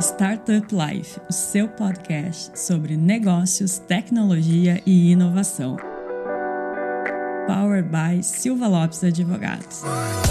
Startup Life, o seu podcast sobre negócios, tecnologia e inovação. Powered by Silva Lopes Advogados.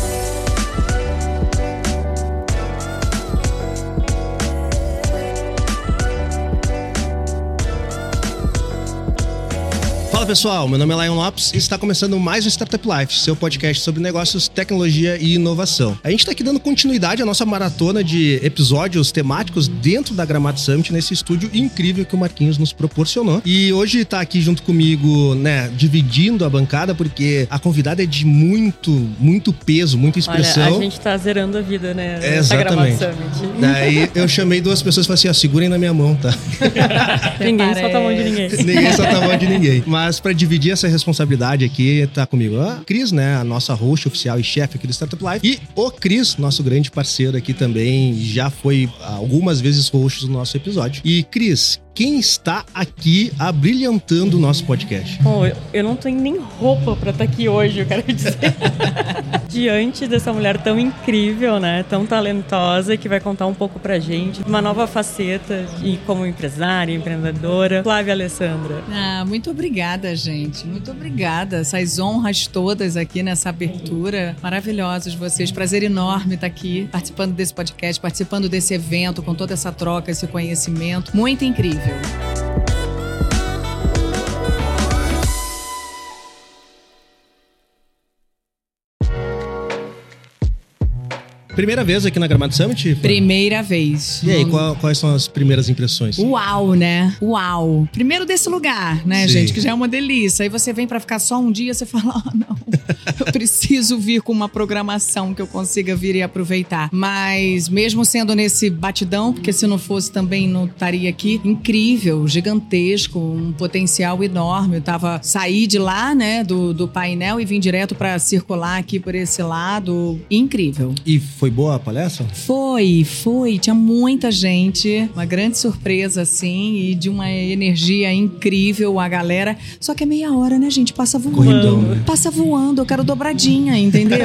Fala pessoal, meu nome é Lion Lopes e está começando mais um Startup Life, seu podcast sobre negócios, tecnologia e inovação. A gente está aqui dando continuidade à nossa maratona de episódios temáticos dentro da Gramado Summit, nesse estúdio incrível que o Marquinhos nos proporcionou. E hoje está aqui junto comigo, dividindo a bancada, porque a convidada é de muito peso, muita expressão. Olha, a gente está zerando a vida, né? Exatamente. Daí eu chamei duas pessoas e falei assim, segurem na minha mão, tá? Ninguém solta a mão de ninguém. Ninguém solta a mão de ninguém. Mas para dividir essa responsabilidade aqui, tá comigo a Cris, a nossa host oficial e chefe aqui do Startup Life, e o Cris, nosso grande parceiro aqui também, já foi algumas vezes host do nosso episódio. E Cris, quem está aqui abrilhantando o nosso podcast? Bom, eu não tenho nem roupa pra estar aqui hoje, eu quero dizer. Diante dessa mulher tão incrível, tão talentosa, que vai contar um pouco pra gente uma nova faceta como empresária, empreendedora. Flávia Alessandra. Muito obrigada, gente. Muito obrigada. Essas honras todas aqui nessa abertura. Maravilhosos vocês. Prazer enorme estar aqui, participando desse podcast, participando desse evento, com toda essa troca, esse conhecimento. Muito incrível. Primeira vez aqui na Gramado Summit? Primeira vez. E aí, quais são as primeiras impressões? Uau, né? Uau. Primeiro desse lugar, né, Sim. gente? Que já é uma delícia. Aí você vem pra ficar só um dia, você fala, não, eu preciso vir com uma programação que eu consiga vir e aproveitar. Mas mesmo sendo nesse batidão, porque se não fosse também não estaria aqui, incrível, gigantesco, um potencial enorme. Eu saí de lá, do painel e vim direto pra circular aqui por esse lado. Incrível. E foi boa a palestra? Foi. Tinha muita gente, uma grande surpresa, assim, e de uma energia incrível a galera. Só que é meia hora, né, gente? Passa voando. Corridão, né? Passa voando, eu quero dobradinha, entendeu?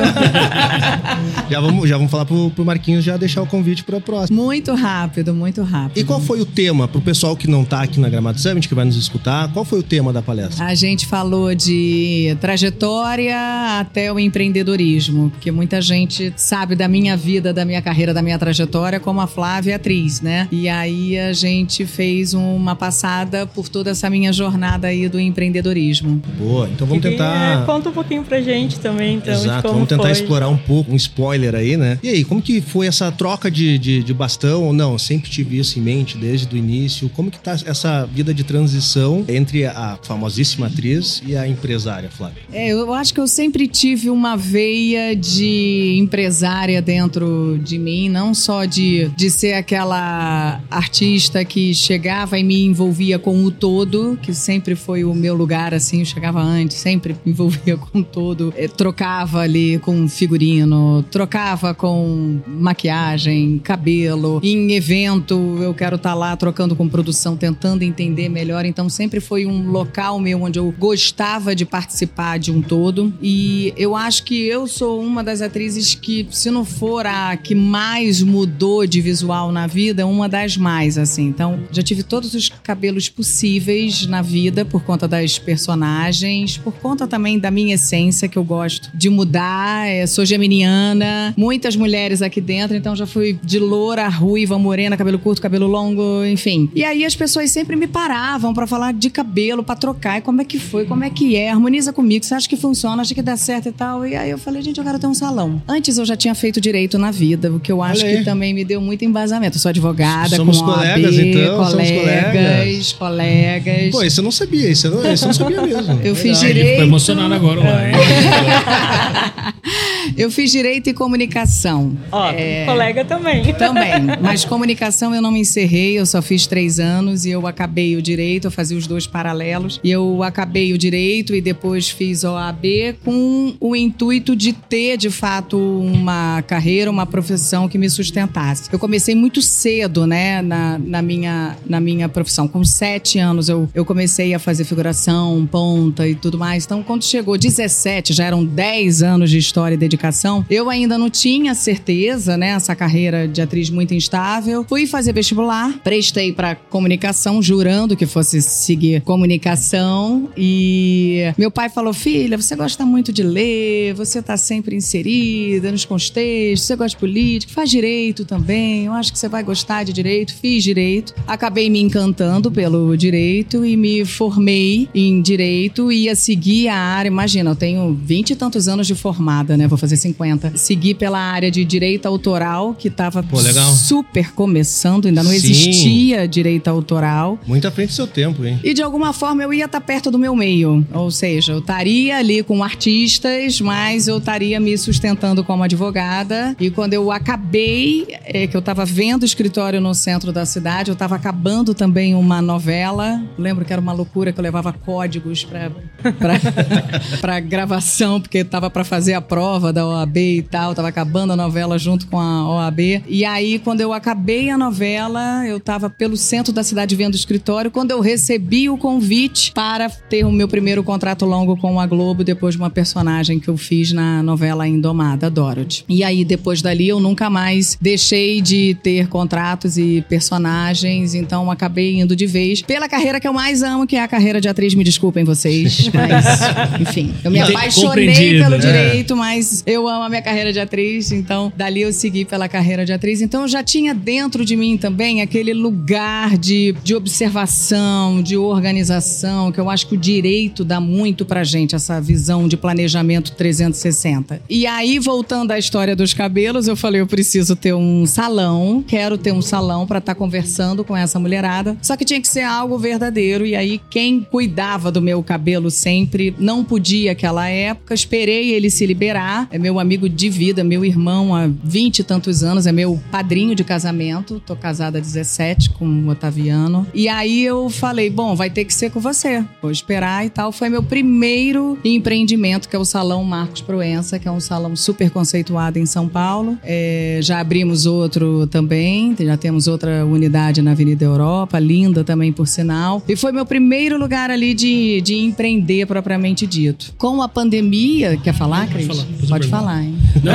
Já vamos falar pro Marquinhos já deixar o convite para a próxima. Muito rápido. E qual foi o tema, pro pessoal que não tá aqui na Gramado Summit, que vai nos escutar, qual foi o tema da palestra? A gente falou de trajetória até o empreendedorismo, porque muita gente sabe da minha vida, da minha carreira, da minha trajetória, como a Flávia é atriz, né? E aí a gente fez uma passada por toda essa minha jornada aí do empreendedorismo. Boa, então vamos tentar... Conta um pouquinho pra gente também, então. Exato, vamos tentar explorar um pouco, um spoiler aí, né? E aí, como que foi essa troca de bastão? Ou não, eu sempre tive isso em mente desde o início. Como que tá essa vida de transição entre a famosíssima atriz e a empresária, Flávia? Eu acho que eu sempre tive uma veia de empresária dentro de mim, não só de ser aquela artista que chegava e me envolvia com o todo, que sempre foi o meu lugar, assim, eu chegava antes, sempre me envolvia com o todo, trocava ali com figurino, trocava com maquiagem, cabelo, em evento eu quero estar lá trocando com produção, tentando entender melhor, então sempre foi um local meu onde eu gostava de participar de um todo, e eu acho que eu sou uma das atrizes que, se não for a que mais mudou de visual na vida, uma das mais, assim. Então, já tive todos os cabelos possíveis na vida por conta das personagens, por conta também da minha essência, que eu gosto de mudar. Sou geminiana, muitas mulheres aqui dentro, então já fui de loura, ruiva, morena, cabelo curto, cabelo longo, enfim. E aí as pessoas sempre me paravam pra falar de cabelo, pra trocar. E como é que foi? Como é que é? Harmoniza comigo. Você acha que funciona? Acha que dá certo e tal? E aí eu falei, gente, eu quero ter um salão. Antes eu já tinha feito direito na vida, o que eu acho que também me deu muito embasamento. Eu sou advogada, somos com colegas, OAB, então. colegas. Pô, isso eu não sabia, isso eu não sabia mesmo. Eu fiz direito. Ficou emocionado agora lá, hein? Eu fiz direito e comunicação. Colega também. Também, mas comunicação eu não me encerrei, eu só fiz 3 anos e eu acabei o direito, eu fazia os 2 paralelos. E eu acabei o direito e depois fiz OAB com o intuito de ter, de fato, uma carreira, uma profissão que me sustentasse. Eu comecei muito cedo, né, na minha profissão. Com 7 anos eu comecei a fazer figuração, ponta e tudo mais. Então, quando chegou 17, já eram 10 anos de história e dedicação, eu ainda não tinha certeza, né, essa carreira de atriz muito instável. Fui fazer vestibular, prestei para comunicação, jurando que fosse seguir comunicação. E meu pai falou: filha, você gosta muito de ler, você tá sempre inserida nos contextos, você gosta de política, faz direito também, eu acho que você vai gostar de direito. Fiz direito, acabei me encantando pelo direito e me formei em direito e ia seguir a área. Imagina, eu tenho 20 e tantos anos de formada, né? Vou fazer 50. Segui pela área de direito autoral, que tava super começando, ainda não existia direito autoral. Muito à frente do seu tempo, hein? E de alguma forma eu ia estar perto do meu meio, ou seja, eu estaria ali com artistas, mas eu estaria me sustentando como advogada. E quando eu acabei, que eu estava vendo o escritório no centro da cidade, eu estava acabando também uma novela. Lembro que era uma loucura, que eu levava códigos para gravação, porque estava para fazer a prova da OAB e tal. Estava acabando a novela junto com a OAB. E aí, quando eu acabei a novela, eu estava pelo centro da cidade vendo o escritório, quando eu recebi o convite para ter o meu primeiro contrato longo com a Globo, depois de uma personagem que eu fiz na novela Indomada, Dorothy. E aí, depois dali, eu nunca mais deixei de ter contratos e personagens, então acabei indo de vez pela carreira que eu mais amo, que é a carreira de atriz. Me desculpem vocês, mas enfim, eu me apaixonei pelo direito, mas eu amo a minha carreira de atriz, então dali eu segui pela carreira de atriz. Então eu já tinha dentro de mim também aquele lugar de observação, de organização, que eu acho que o direito dá muito pra gente, essa visão de planejamento 360. E aí, voltando à história dos cabelos, eu falei, eu preciso ter um salão, quero ter um salão pra estar conversando com essa mulherada, só que tinha que ser algo verdadeiro. E aí, quem cuidava do meu cabelo sempre não podia naquela época, esperei ele se liberar. É meu amigo de vida, meu irmão há 20 e tantos anos, é meu padrinho de casamento, tô casada há 17 com o Otaviano. E aí eu falei, bom, vai ter que ser com você, vou esperar e tal. Foi meu primeiro empreendimento, que é o Salão Marcos Proença, que é um salão super conceituado em São Paulo. Já abrimos outro também, já temos outra unidade na Avenida Europa, linda também, por sinal. E foi meu primeiro lugar ali de empreender propriamente dito. Com a pandemia, quer falar, Cris? Pode falar, hein? Não,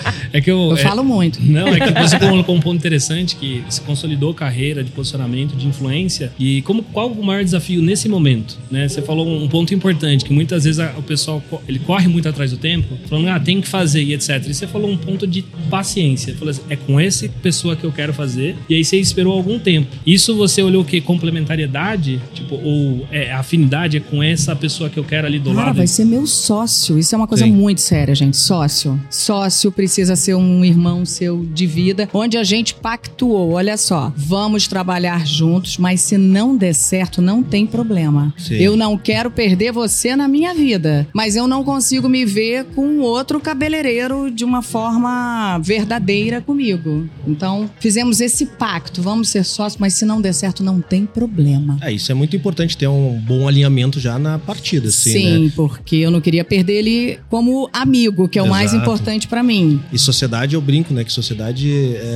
é que eu falo muito. Não, é que você colocou um ponto interessante, que se consolidou carreira de posicionamento, de influência. E qual o maior desafio nesse momento? Né? Você falou um ponto importante, que muitas vezes o pessoal ele corre muito atrás do tempo, falando, tem que fazer e etc. E você falou um ponto de paciência. Falou assim, é com essa pessoa que eu quero fazer. E aí você esperou algum tempo. Isso você olhou o quê? Complementariedade? Ou afinidade é com essa pessoa que eu quero ali do lado? Vai ser meu sócio. Isso é uma coisa muito séria, gente. Sócio. Sócio precisa ser um irmão seu de vida, onde a gente pactuou. Olha só, vamos trabalhar juntos, mas se não der certo, não tem problema. Sim. Eu não quero perder você na minha vida, mas eu não consigo me ver com outro cabeleireiro de uma forma verdadeira comigo. Então, fizemos esse pacto. Vamos ser sócios, mas se não der certo, não tem problema. Isso é muito importante, ter um bom alinhamento já na partida, assim, sim, né? Porque eu não queria perder ele como amigo, que é o mais importante pra mim. E sociedade, eu brinco, né? Que sociedade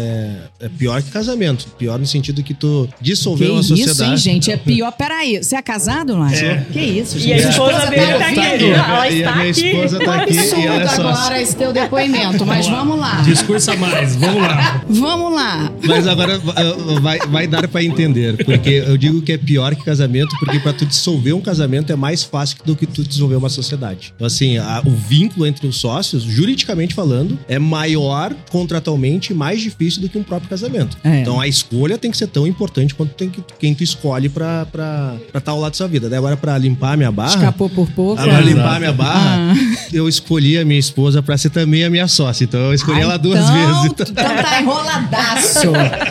é pior que casamento. Pior no sentido que tu dissolveu uma sociedade. Isso, hein, gente? É pior. Peraí, você é casado, não é? Que isso, gente? E a esposa dele tá aqui. Ela e a minha esposa tá aqui e ela é sócia. Agora esse teu depoimento, mas vamos lá. Discursa mais, vamos lá. Vamos lá. Mas agora vai dar pra entender, porque eu digo que é pior que casamento, porque pra tu dissolver um casamento é mais fácil do que tu dissolver uma sociedade. Então, assim, o vínculo entre os sócios, juridicamente falando, é maior contratualmente, mais difícil do que um próprio casamento. Então, a escolha tem que ser tão importante quanto quem tu escolhe pra estar ao lado da sua vida. Daí agora, pra limpar a minha barra... Escapou por pouco. Pra limpar a minha barra, eu escolhi a minha esposa pra ser também a minha sócia. Então, eu escolhi ela duas vezes. Então tá enroladaço.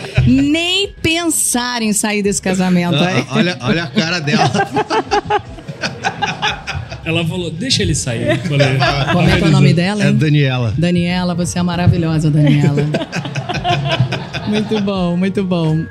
Nem pensar em sair desse casamento. Olha a cara dela. Ela falou, deixa ele sair. Falei, como é que é o nome dela, hein? É Daniela. Daniela, você é maravilhosa, Daniela. Muito bom, muito bom.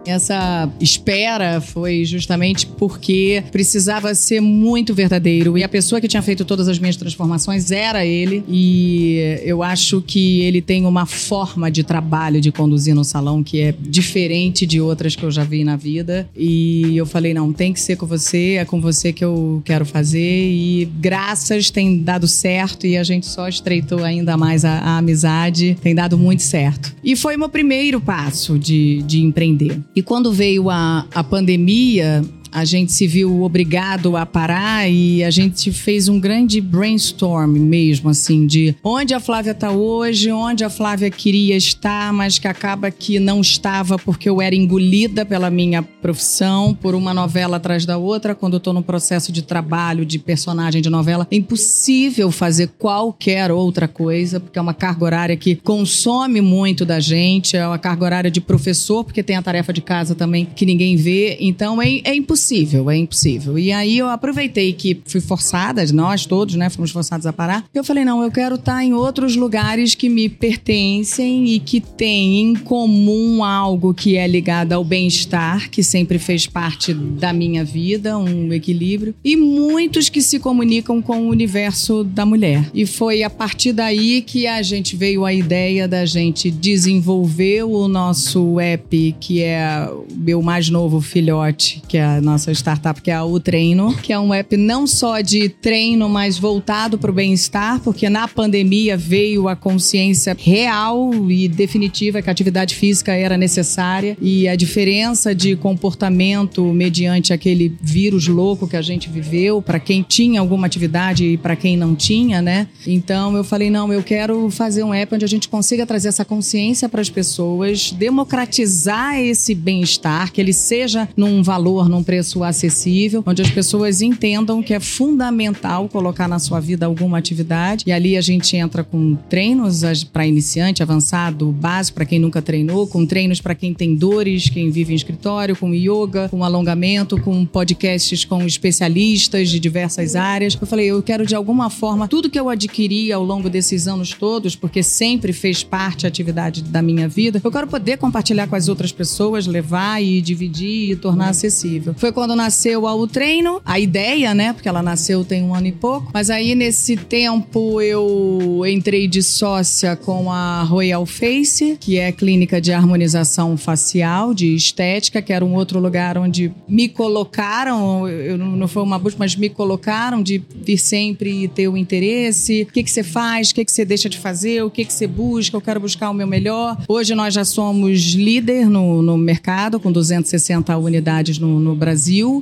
Essa espera foi justamente porque precisava ser muito verdadeiro. E a pessoa que tinha feito todas as minhas transformações era ele. E eu acho que ele tem uma forma de trabalho, de conduzir no salão, que é diferente de outras que eu já vi na vida. E eu falei, não, tem que ser com você, é com você que eu quero fazer. E graças, tem dado certo e a gente só estreitou ainda mais a amizade. Tem dado muito certo. E foi meu primeiro passo de empreender. E quando veio a pandemia, a gente se viu obrigado a parar e a gente fez um grande brainstorm mesmo, assim, de onde a Flávia está hoje, onde a Flávia queria estar, mas que acaba que não estava porque eu era engolida pela minha profissão, por uma novela atrás da outra. Quando eu estou no processo de trabalho, de personagem de novela, é impossível fazer qualquer outra coisa, porque é uma carga horária que consome muito da gente, é uma carga horária de professor, porque tem a tarefa de casa também que ninguém vê, então é impossível. É impossível. E aí eu aproveitei que fui forçada, nós todos, né, fomos forçados a parar. Eu falei, não, eu quero estar em outros lugares que me pertencem e que têm em comum algo que é ligado ao bem-estar, que sempre fez parte da minha vida, um equilíbrio. E muitos que se comunicam com o universo da mulher. E foi a partir daí que a gente veio a ideia da gente desenvolver o nosso app, que é o meu mais novo filhote, que é a nossa startup, que é a U Treino, que é um app não só de treino, mas voltado para o bem-estar, porque na pandemia veio a consciência real e definitiva que a atividade física era necessária e a diferença de comportamento mediante aquele vírus louco que a gente viveu, para quem tinha alguma atividade e para quem não tinha, né? Então eu falei, não, eu quero fazer um app onde a gente consiga trazer essa consciência para as pessoas, democratizar esse bem-estar, que ele seja num valor, num preço acessível, onde as pessoas entendam que é fundamental colocar na sua vida alguma atividade. E ali a gente entra com treinos para iniciante, avançado, básico, para quem nunca treinou, com treinos para quem tem dores, quem vive em escritório, com yoga, com alongamento, com podcasts com especialistas de diversas áreas. Eu falei, eu quero de alguma forma, tudo que eu adquiri ao longo desses anos todos, porque sempre fez parte a atividade da minha vida, eu quero poder compartilhar com as outras pessoas, levar e dividir e tornar acessível. Foi quando nasceu a U Treino, a ideia, né? Porque ela nasceu tem 1 ano e pouco. Mas aí, nesse tempo, eu entrei de sócia com a Royal Face, que é clínica de harmonização facial, de estética, que era um outro lugar onde me colocaram, não foi uma busca, mas me colocaram de vir sempre e ter o interesse. O que você faz? O que você deixa de fazer? O que você busca? Eu quero buscar o meu melhor. Hoje nós já somos líder no mercado, com 260 unidades no Brasil,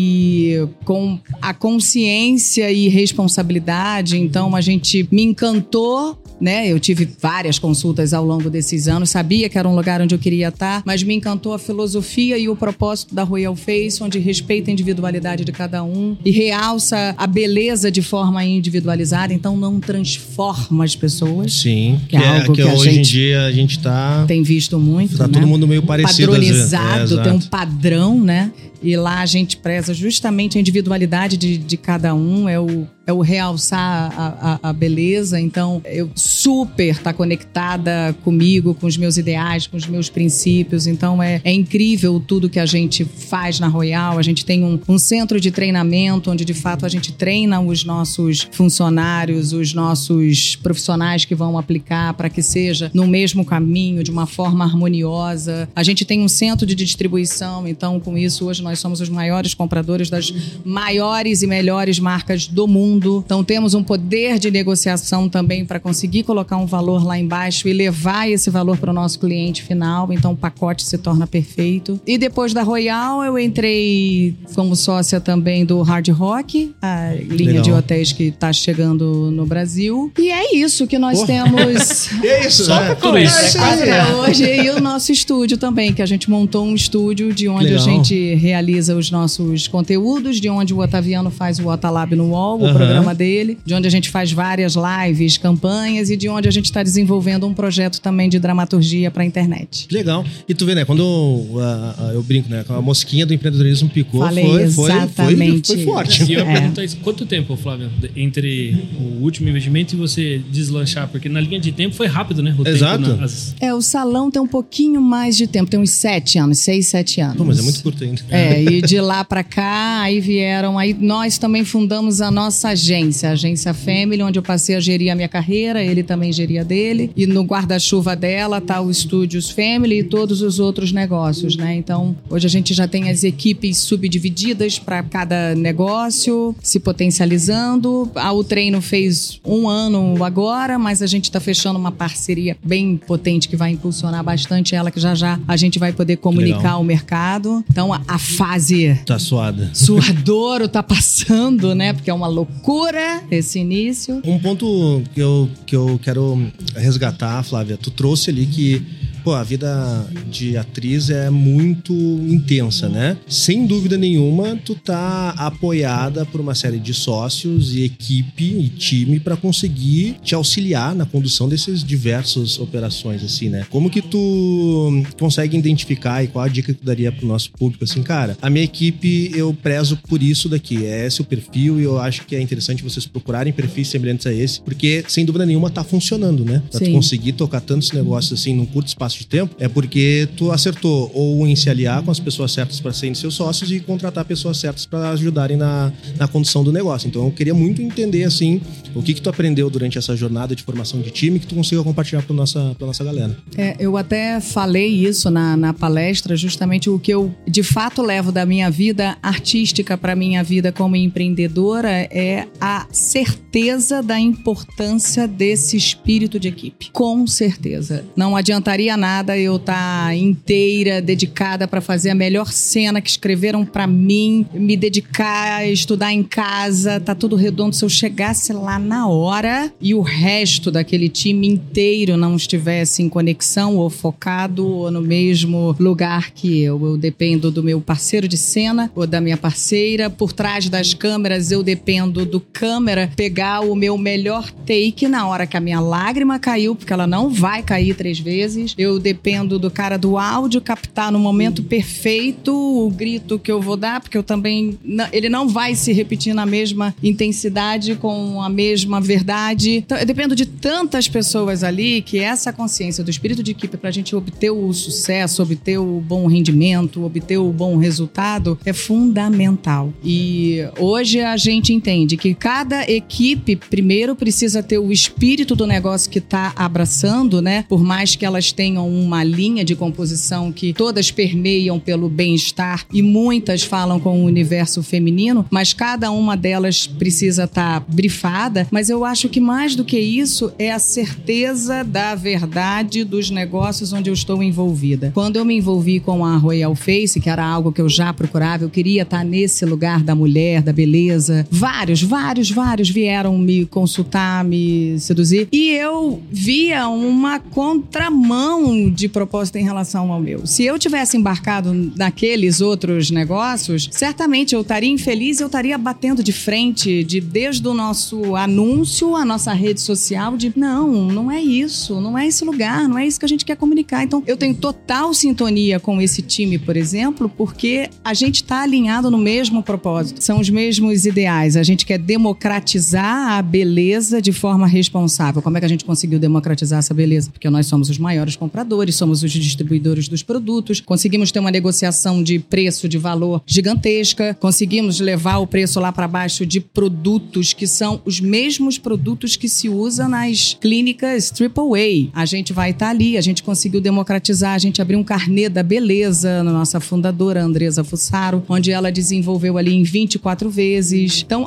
e com a consciência e responsabilidade, então a gente me encantou, né? Eu tive várias consultas ao longo desses anos, sabia que era um lugar onde eu queria estar, mas me encantou a filosofia e o propósito da Royal Face, onde respeita a individualidade de cada um e realça a beleza de forma individualizada, então não transforma as pessoas. Sim, que é algo que hoje em dia a gente tem visto muito, tá, né? todo mundo meio parecido, padronizado, tem um padrão, né? E lá a gente preza justamente a individualidade de cada um, é o realçar a beleza. Então, eu super tá conectada comigo, com os meus ideais, com os meus princípios. Então, é incrível tudo que a gente faz na Royal. A gente tem um centro de treinamento, onde de fato a gente treina os nossos funcionários, os nossos profissionais que vão aplicar para que seja no mesmo caminho, de uma forma harmoniosa. A gente tem um centro de distribuição, então com isso hoje nós somos os maiores compradores das maiores e melhores marcas do mundo. Então temos um poder de negociação também para conseguir colocar um valor lá embaixo e levar esse valor para o nosso cliente final. Então o pacote se torna perfeito. E depois da Royal eu entrei como sócia também do Hard Rock, a linha de hotéis que está chegando no Brasil. E é isso que nós temos. É isso, só né? tudo isso. Hoje, e o nosso estúdio também, que a gente montou um estúdio de onde a gente realiza organiza os nossos conteúdos, de onde o Otaviano faz o Otalab no UOL, o programa dele, de onde a gente faz várias lives, campanhas e de onde a gente está desenvolvendo um projeto também de dramaturgia para a internet. Legal. E tu vê, né, quando eu brinco, né, a mosquinha do empreendedorismo picou, foi forte. E eu pergunto isso, quanto tempo, Flávio, entre o último investimento e você deslanchar? Porque na linha de tempo foi rápido, né? Exato. O salão tem um pouquinho mais de tempo, tem uns 7 anos, 6, 7 anos. Pô, mas é muito curto ainda. E de lá pra cá, aí nós também fundamos a nossa agência, a Agência Family, onde eu passei a gerir a minha carreira, ele também geria dele, e no guarda-chuva dela tá o Estúdios Family e todos os outros negócios, né? Então, hoje a gente já tem as equipes subdivididas para cada negócio, se potencializando. O treino fez 1 ano agora, mas a gente tá fechando uma parceria bem potente que vai impulsionar bastante ela, que já a gente vai poder comunicar ao mercado. Então, a fase... Tá suada. Suadouro tá passando, né? Porque é uma loucura esse início. Um ponto que eu quero resgatar, Flávia, tu trouxe ali que a vida de atriz é muito intensa, né? Sem dúvida nenhuma, tu tá apoiada por uma série de sócios e equipe e time para conseguir te auxiliar na condução dessas diversas operações, assim, né? Como que tu consegue identificar e qual a dica que tu daria pro nosso público, assim, cara, a minha equipe, eu prezo por isso daqui, é esse o perfil e eu acho que é interessante vocês procurarem perfis semelhantes a esse, porque, sem dúvida nenhuma, tá funcionando, né? Pra tu conseguir tocar tantos negócios, assim, num curto espaço de tempo, é porque tu acertou ou em se aliar com as pessoas certas para serem seus sócios e contratar pessoas certas para ajudarem na condução do negócio. Então eu queria muito entender, assim, o que tu aprendeu durante essa jornada de formação de time que tu consiga compartilhar pra nossa galera. Eu até falei isso na palestra, justamente o que eu de fato levo da minha vida artística para minha vida como empreendedora é a certeza da importância desse espírito de equipe. Com certeza. Não adiantaria nada eu estar inteira, dedicada para fazer a melhor cena que escreveram para mim, me dedicar a estudar em casa, tá tudo redondo. Se eu chegasse lá na hora e o resto daquele time inteiro não estivesse em conexão ou focado ou no mesmo lugar que eu dependo do meu parceiro de cena ou da minha parceira. Por trás das câmeras eu dependo do câmera pegar o meu melhor take na hora que a minha lágrima caiu, porque ela não vai cair 3 vezes. Eu dependo do cara do áudio captar no momento perfeito o grito que eu vou dar, porque eu também... Ele não vai se repetir na mesma intensidade, com a mesma verdade. Então, eu dependo de tantas pessoas ali que essa consciência do espírito de equipe pra gente obter o sucesso, obter o bom rendimento, obter o bom resultado é fundamental. E hoje a gente entende que cada equipe primeiro precisa ter o espírito do negócio que tá abraçando, né? Por mais que elas tenham uma linha de composição que todas permeiam pelo bem-estar e muitas falam com o universo feminino, mas cada uma delas precisa estar brifada. Mas eu acho que mais do que isso é a certeza da verdade dos negócios onde eu estou envolvida. Quando eu me envolvi com a Royal Face, que era algo que eu já procurava, eu queria estar nesse lugar da mulher, da beleza. Vários vieram me consultar, me seduzir. E eu via uma contramão de propósito em relação ao meu. Se eu tivesse embarcado naqueles outros negócios, certamente eu estaria infeliz, eu estaria batendo de frente, desde o nosso anúncio, a nossa rede social, não é isso, não é esse lugar, não é isso que a gente quer comunicar. Então, eu tenho total sintonia com esse time, por exemplo, porque a gente está alinhado no mesmo propósito. São os mesmos ideais. A gente quer democratizar a beleza de forma responsável. Como é que a gente conseguiu democratizar essa beleza? Porque nós somos os maiores compradores, somos os distribuidores dos produtos, conseguimos ter uma negociação de preço, de valor gigantesca, conseguimos levar o preço lá para baixo de produtos que são os mesmos produtos que se usa nas clínicas AAA. A gente vai estar ali, a gente conseguiu democratizar, a gente abriu um carnê da beleza na nossa fundadora, Andresa Fussaro, onde ela desenvolveu ali em 24 vezes. Então,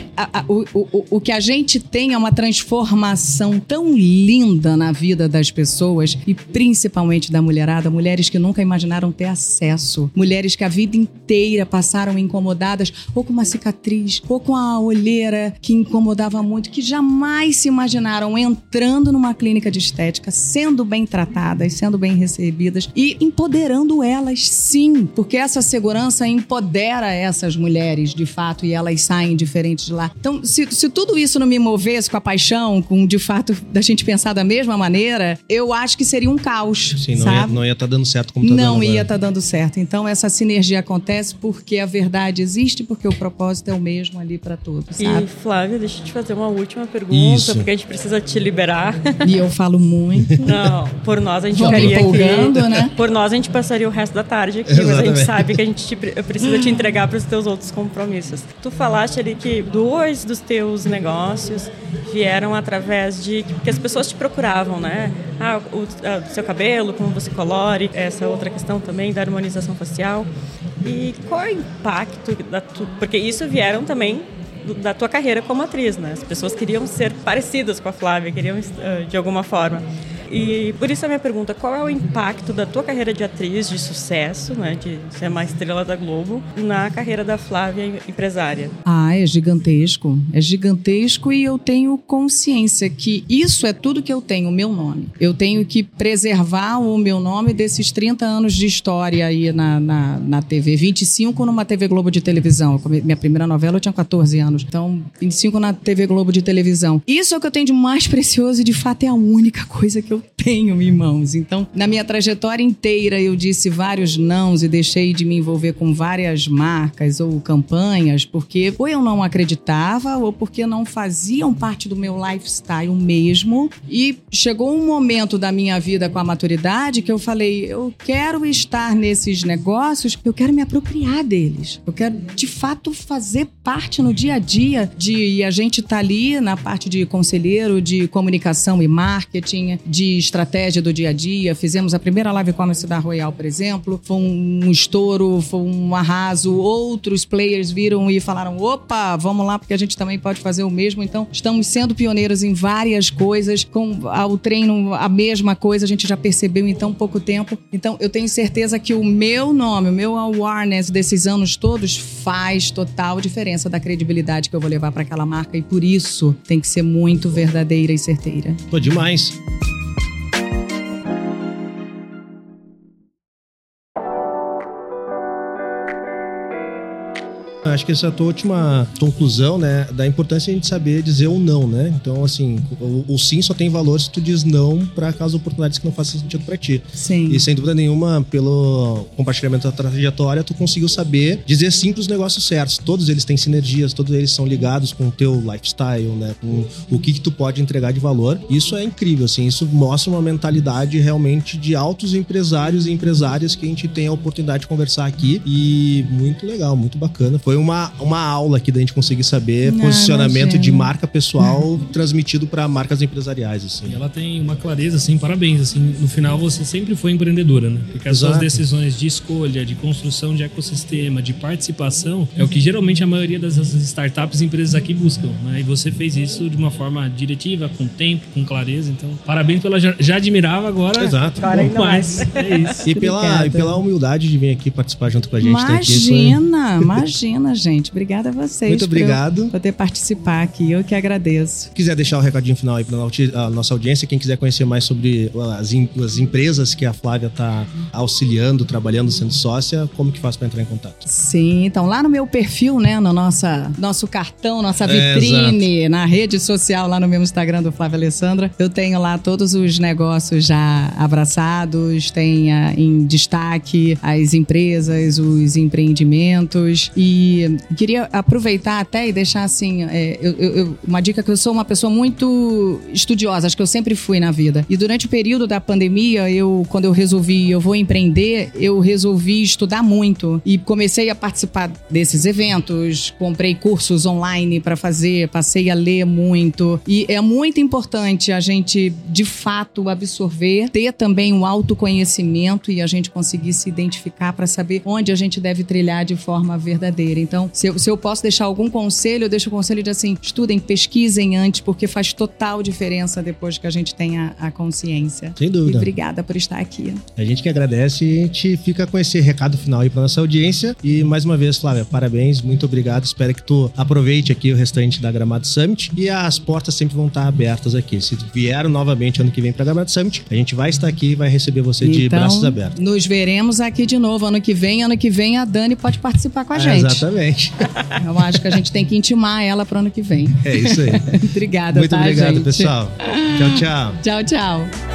o que a gente tem é uma transformação tão linda na vida das pessoas e principalmente da mulherada, mulheres que nunca imaginaram ter acesso, mulheres que a vida inteira passaram incomodadas ou com uma cicatriz, ou com a olheira que incomodava muito, que jamais se imaginaram entrando numa clínica de estética, sendo bem tratadas, sendo bem recebidas e empoderando elas, sim, porque essa segurança empodera essas mulheres, de fato, e elas saem diferentes de lá. Então, se tudo isso não me movesse com a paixão, com, de fato, da gente pensar da mesma maneira, eu acho que seria um caos, sim, sabe? Não ia estar dando certo como tá dando Não agora. ia estar dando certo. Então, essa sinergia acontece porque a verdade existe, porque o propósito é o mesmo ali para todos, sabe? E, Flávia, deixa eu te fazer uma última pergunta, Isso. porque a gente precisa te liberar. E eu falo muito. Não, por nós a gente Vou me ficaria empolgando, aqui. né? Por nós a gente passaria o resto da tarde aqui, mas a gente Exatamente. sabe que a gente precisa te entregar para os teus outros compromissos. Tu falaste ali que 2 dos teus negócios vieram através de que as pessoas te procuravam, né? O seu cabelo, como você colore, essa outra questão também da harmonização facial. E qual é o impacto porque isso vieram também da tua carreira como atriz, né? As pessoas queriam ser parecidas com a Flávia, queriam de alguma forma. E por isso a minha pergunta, qual é o impacto da tua carreira de atriz de sucesso, né, de ser uma estrela da Globo, na carreira da Flávia empresária? É gigantesco. É gigantesco e eu tenho consciência que isso é tudo que eu tenho, o meu nome. Eu tenho que preservar o meu nome desses 30 anos de história aí na TV. 25 numa TV Globo de televisão. Minha primeira novela eu tinha 14 anos. Então, 25 na TV Globo de televisão. Isso é o que eu tenho de mais precioso e de fato é a única coisa que eu tenho em mãos. Então, na minha trajetória inteira, eu disse vários nãos e deixei de me envolver com várias marcas ou campanhas, porque ou eu não acreditava ou porque não faziam parte do meu lifestyle mesmo. E chegou um momento da minha vida com a maturidade que eu falei, eu quero estar nesses negócios, eu quero me apropriar deles. Eu quero, de fato, fazer parte no dia a dia e a gente tá ali na parte de conselheiro, de comunicação e marketing, de estratégia do dia a dia. Fizemos a primeira live commerce da Royal, por exemplo. Foi um estouro, foi um arraso. Outros players viram e falaram, opa, vamos lá, porque a gente também pode fazer o mesmo. Então, estamos sendo pioneiros em várias coisas. Com o treino, a mesma coisa, a gente já percebeu em tão pouco tempo. Então, eu tenho certeza que o meu nome, o meu awareness desses anos todos faz total diferença da credibilidade que eu vou levar para aquela marca e por isso tem que ser muito verdadeira e certeira. Pô, demais. Acho que essa é a tua última conclusão, né, da importância de a gente saber dizer ou não, né? Então, assim, o sim só tem valor se tu diz não para caso oportunidades que não façam sentido para ti. Sim. E sem dúvida nenhuma, pelo compartilhamento da trajetória, tu conseguiu saber dizer sim pros negócios certos. Todos eles têm sinergias, todos eles são ligados com o teu lifestyle, né? Com o que tu pode entregar de valor. Isso é incrível, assim, isso mostra uma mentalidade realmente de altos empresários e empresárias que a gente tem a oportunidade de conversar aqui e muito legal, muito bacana. Foi uma aula aqui da gente conseguir saber posicionamento imagina. de marca pessoal transmitido para marcas empresariais, assim. E ela tem uma clareza, assim, parabéns, assim, no final você sempre foi empreendedora, né? Porque as suas decisões de escolha, de construção de ecossistema, de participação, é o que geralmente a maioria das startups e empresas aqui buscam, né? E você fez isso de uma forma diretiva, com tempo, com clareza, então parabéns pela já admirava agora. Exato. Agora ainda mais. É isso. E pela humildade de vir aqui participar junto com a gente. Imagina, gente. Obrigada a vocês. Muito obrigado. Por poder participar aqui. Eu que agradeço. Se quiser deixar o recadinho final aí para a nossa audiência, quem quiser conhecer mais sobre as empresas que a Flávia está auxiliando, trabalhando, sendo sócia, como que faz para entrar em contato? Sim, então lá no meu perfil, né, no nosso cartão, nossa vitrine, na rede social, lá no meu Instagram do Flávia Alessandra, eu tenho lá todos os negócios já abraçados, tem em destaque as empresas, os empreendimentos e queria aproveitar até e deixar assim, uma dica que eu sou uma pessoa muito estudiosa, acho que eu sempre fui na vida. E durante o período da pandemia, quando eu resolvi, eu vou empreender, eu resolvi estudar muito e comecei a participar desses eventos, comprei cursos online para fazer, passei a ler muito. E é muito importante a gente, de fato, absorver, ter também um autoconhecimento e a gente conseguir se identificar para saber onde a gente deve trilhar de forma verdadeira. Então, se eu posso deixar algum conselho, eu deixo o conselho de assim, estudem, pesquisem antes, porque faz total diferença depois que a gente tem a consciência. Sem dúvida. E obrigada por estar aqui. A gente que agradece e a gente fica com esse recado final aí pra nossa audiência. E mais uma vez, Flávia, parabéns, muito obrigado. Espero que tu aproveite aqui o restante da Gramado Summit e as portas sempre vão estar abertas aqui. Se vieram novamente ano que vem pra Gramado Summit, a gente vai estar aqui e vai receber você de braços abertos. Nos veremos aqui de novo ano que vem a Dani pode participar com a gente. Exatamente. Eu acho que a gente tem que intimar ela pro ano que vem. É isso aí. Obrigada, muito tá, obrigado, gente? pessoal. Tchau, tchau. Tchau, tchau.